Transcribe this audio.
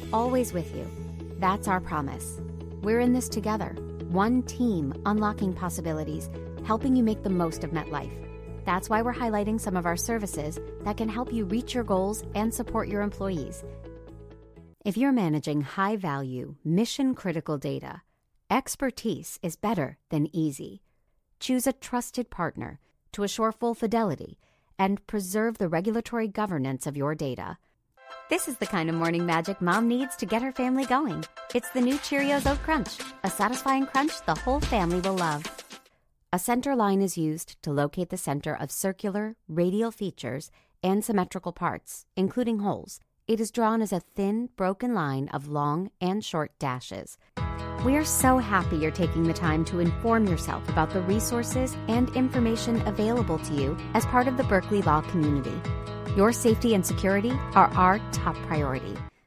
always with you. That's our promise. We're in this together, one team unlocking possibilities, helping you make the most of MetLife. That's why we're highlighting some of our services that can help you reach your goals and support your employees. If you're managing high-value, mission-critical data, expertise is better than easy. Choose a trusted partner to assure full fidelity and preserve the regulatory governance of your data. This is the kind of morning magic Mom needs to get her family going. It's the new Cheerios Oat Crunch, a satisfying crunch the whole family will love. A center line is used to locate the center of circular, radial features and symmetrical parts, including holes. It is drawn as a thin, broken line of long and short dashes. We are so happy you're taking the time to inform yourself about the resources and information available to you as part of the Berkeley Law community. Your safety and security are our top priority.